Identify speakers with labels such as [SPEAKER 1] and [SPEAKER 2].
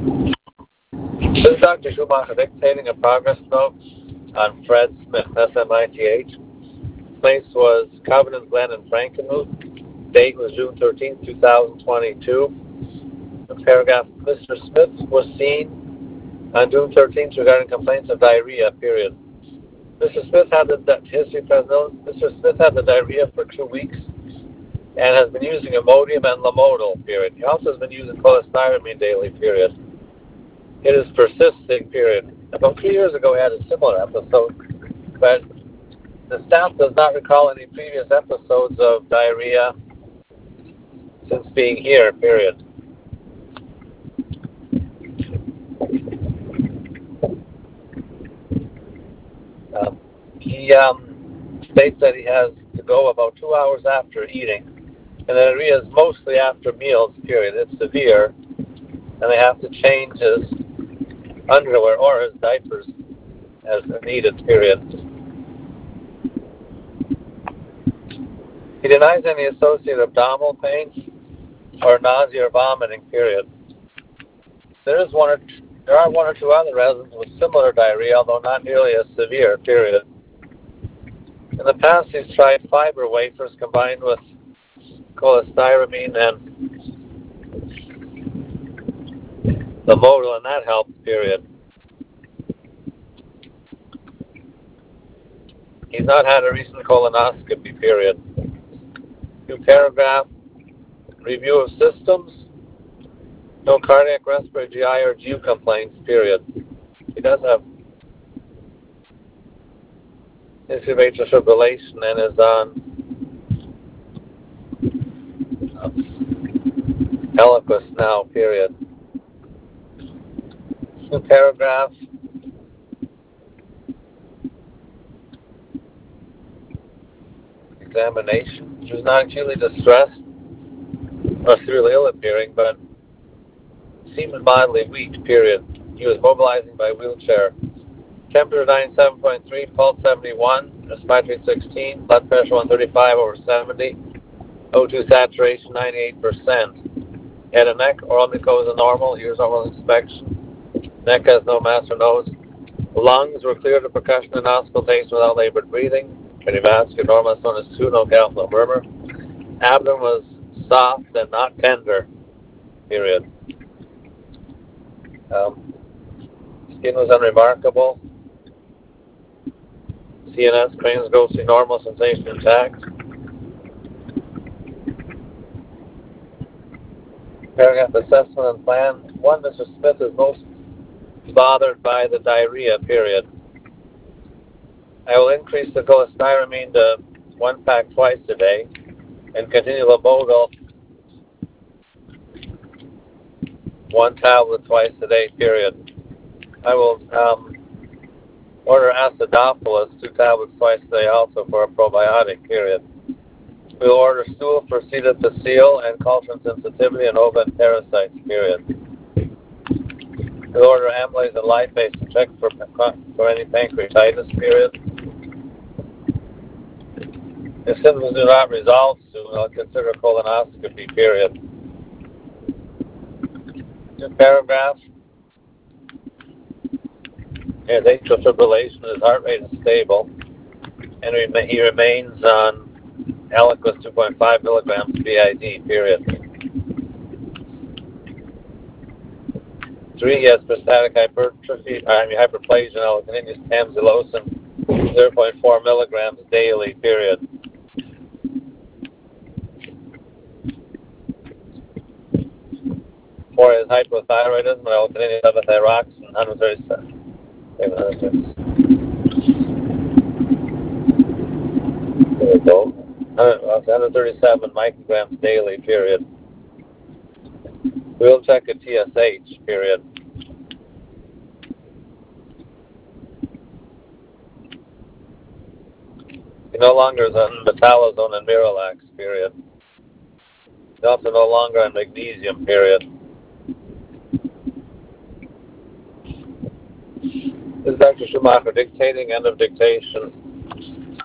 [SPEAKER 1] This is Dr. Schumacher dictating a progress note on Fred Smith, SMITH. Place was Covenant Glen in Frankenmuth. Date was June 13th, 2022. Paragraph, Mr. Smith was seen on June 13th regarding complaints of diarrhea, period. Mr. Smith had the history present. Mr. Smith had the diarrhea for 2 weeks and has been using Imodium and Lamodal, period. He also has been using cholestyramine daily, period. It is persisting, period. About 3 years ago, he had a similar episode, but the staff does not recall any previous episodes of diarrhea since being here, period. He states that he has to go about 2 hours after eating, and the diarrhea is mostly after meals, period. It's severe, and they have to change his underwear or his diapers as needed, period. He denies any associated abdominal pain or nausea or vomiting, period. There are one or two other residents with similar diarrhea, although not nearly as severe, period. In the past, he's tried fiber wafers combined with cholestyramine and the modal, and that helps, period. He's not had a recent colonoscopy, period. New paragraph, review of systems, no cardiac, respiratory, GI, or GU complaints, period. He does have history of atrial fibrillation and is on Eliquis now, period. New paragraph, examination. He was not acutely distressed or severely ill appearing, but seemed mildly weak, period. He was mobilizing by wheelchair. Temperature 97.3, pulse 71, respiratory 16, blood pressure 135 over 70, O2 saturation 98%. Head and neck, oral mucosa normal, ears oral inspection. Neck has no mass or nose. Lungs were cleared of percussion and auscultation without labored breathing. Cardiovascular normal, known as 2, no gout, no murmur. Abdomen was soft and not tender, period. Skin was unremarkable. CNS, cranial grossly normal, sensation intact. Paragraph, assessment and plan. 1, Mr. Smith is most bothered by the diarrhea, period. I will increase the cholestyramine to 1 pack twice a day and continue Lamodal 1 tablet twice a day, period. I will order acidophilus 2 tablets twice a day also for a probiotic, period. We will order stool for C. difficile and culture sensitivity and ova and parasites, period. We will order amylase and lipase to check for any pancreatitis, period. If symptoms do not resolve soon, I'll consider colonoscopy, period. New paragraph. He has atrial fibrillation, his heart rate is stable, and he remains on Eliquis 2.5 milligrams BID, period. 3, he has prostatic hyperplasia and allogeneious tamsulosin 0.4 milligrams daily, period. 4 is hypothyroidism and allogeneious levothyroxine 137. There we go. 137 micrograms daily, period. We'll check a TSH, period. He no longer is on metalazone and Miralax, period. He's also no longer on magnesium, period. This is Dr. Schumacher dictating, end of dictation.